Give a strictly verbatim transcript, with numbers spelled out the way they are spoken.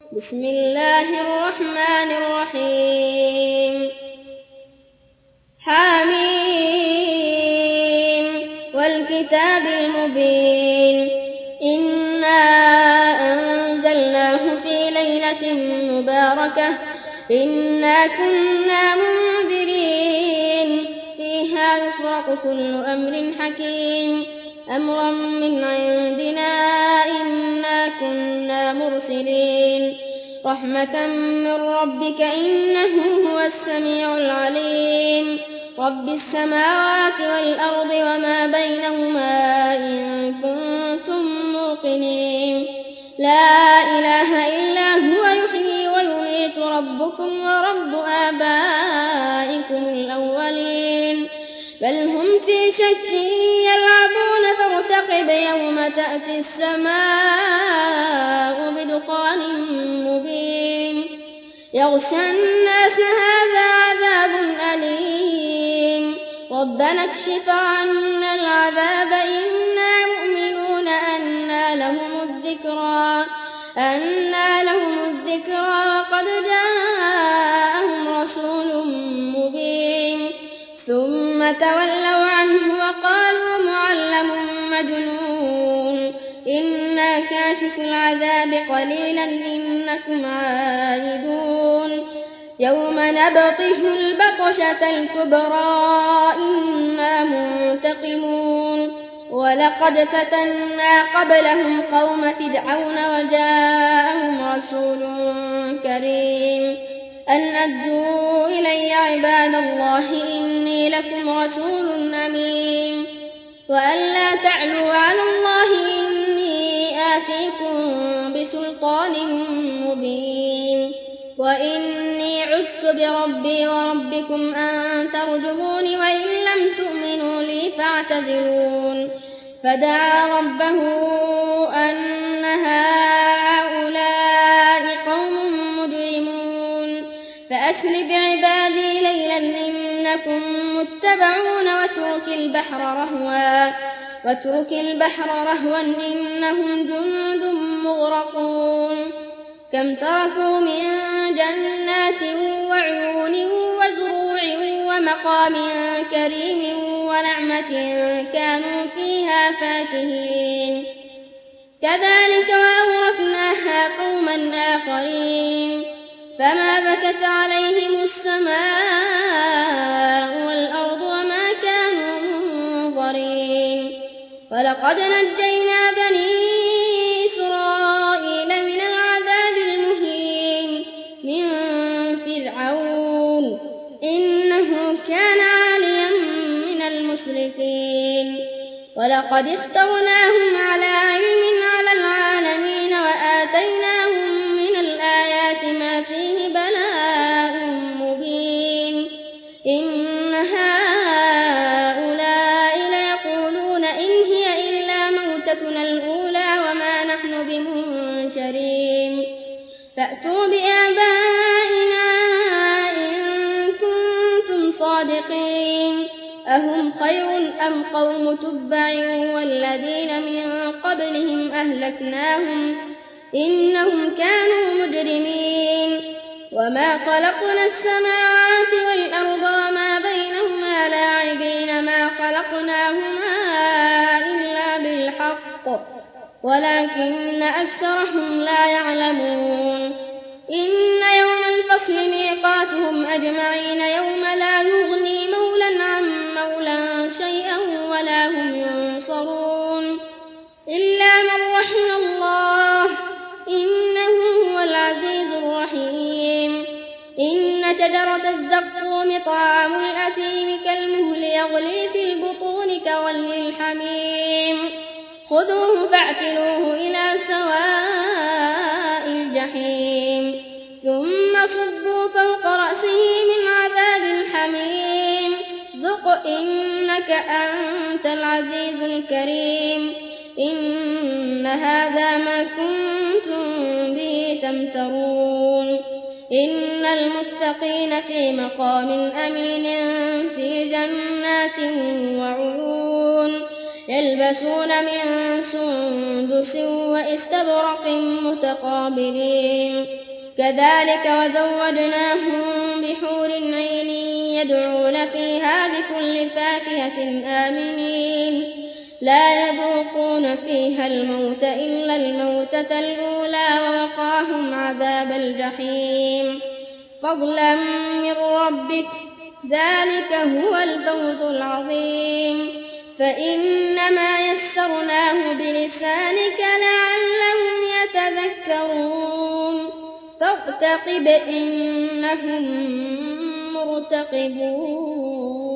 بسم الله الرحمن الرحيم حميم والكتاب المبين إنا أنزلناه في ليلة مباركة إنا كنا منذرين فيها يفرق كل أمر حكيم أمرا من عندنا إنا كنا مرسلين رحمة من ربك إنه هو السميع العليم رب السماوات والأرض وما بينهما إن كنتم موقنين لا إله إلا هو يحيي ويميت ربكم ورب آبائكم الأولين بل هم في شك يلعبون فارتقب يوم تأتي السماء بدخان مبين يغشى الناس هذا عذاب أليم ربنا اكشف عنا العذاب إنا مؤمنون أنى لهم الذكرى أنى لهم الذكرى وقد جاءهم رسول مبين ثم تولوا عنه وقالوا معلم مجنون إنا كاشف العذاب قليلا إنكم عائدون يوم نبطش البطشة الكبرى إنا منتقمون ولقد فتنا قبلهم قوم فرعون وجاءهم رسول كريم أن أدوا إلي عباد الله إني لكم رسول أمين وأن لا تعلوا على الله إني آتيكم بسلطان مبين وإني عذت بربي وربكم أن ترجمون وإن لم تؤمنوا لي فاعتذرون فدعا ربه أن هؤلاء قوم مجرمون فأسر بعبادي ليلا إنكم متبعون واترك البحر رهوا واترك البحر رهوا إنهم جند مغرقون كم تركوا من جنات وعيون وزروع ومقام كريم ونعمة كانوا فيها فاكهين كذلك وأورثناها قوما آخرين فما بكت عليهم السماء والأرض وما كانوا منظرين ولقد نجينا بني إسرائيل من العذاب المهين من فرعون إنه كان عاليا من المسرفين ولقد اخترناهم على علم على العالمين وآتيناهم من الآيات ما فيه بلاء مبين إن هؤلاء ليقولون إن هي إلا موتتنا الأولى وما نحن بمنشرين فأتوا بآبائنا إن كنتم صادقين أهم خير أم قوم تبع والذين من قبلهم أهلكناهم إنهم كانوا مجرمين وما خلقنا السماوات والأرض وما بينهما لاعبين ما خلقناهما إلا بالحق ولكن أكثرهم لا يعلمون إن يوم الفصل ميقاتهم أجمعين يوم لا يغني مولا عن مولا شيئا ولا هم ينصرون إلا من رحم الله إنه هو العزيز الرحيم إن شجرة الزقوم طعام الأثيم كالمهل يغلي في البطون كغلي الحميم خذوه فاعتلوه إلى سواء الجحيم ثم صبوا فوق رأسه من عذاب الحميم ذق إنك أنت العزيز الكريم إن هذا ما كنتم به تمترون إن المتقين في مقام أمين في جنات وعيون يلبسون من سندس واستبرق متقابلين كذلك وزودناهم بحور عين يدعون فيها بكل فاكهة آمنين لا يذوقون فيها الموت إلا الموتة الأولى ووقاهم عذاب الجحيم فضلا من ربك ذلك هو الفوز العظيم فإنما يسرناه بلسانك لعلهم يتذكرون فارتقب إنهم مرتقبون.